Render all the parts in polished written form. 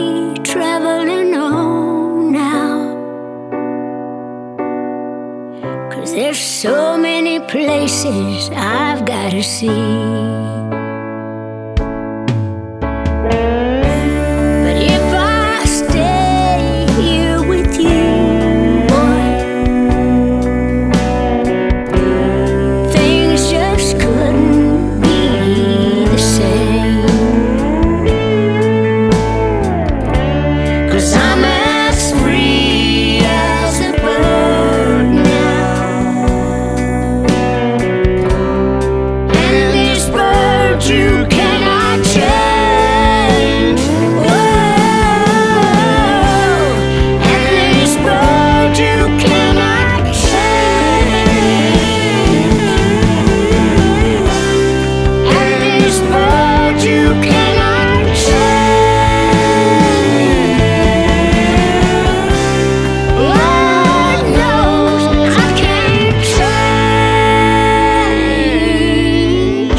traveling on now. 'Cause there's so many places I've gotta see. But if I stay here with you, boy, things just couldn't be the same. 'Cause I'm as free as a bird now, and this bird you cannot change. Whoa, and this bird you cannot change, and this bird you cannot change. Lord knows I can't change.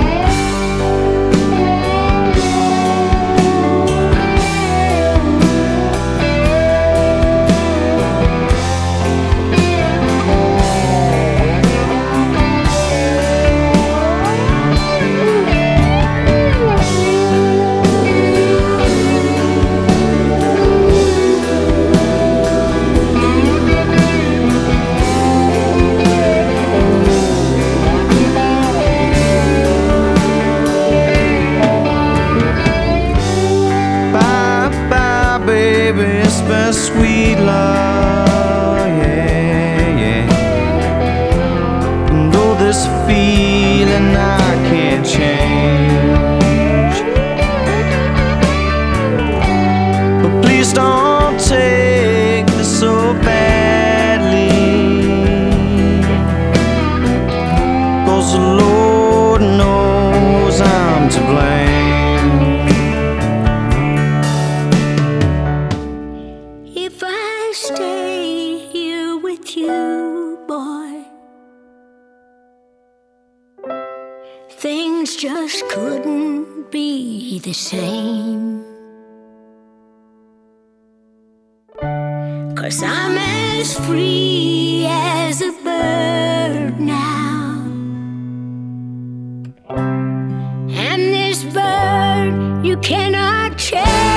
Bye bye, baby, it's been sweet love, yeah, yeah. And though this feeling I can't change, but please don't take this so badly, 'cause the Lord knows I'm to blame. If I stay here with you, boy, things just couldn't be the same. 'Cause I'm as free as a bird now, and this bird you cannot change.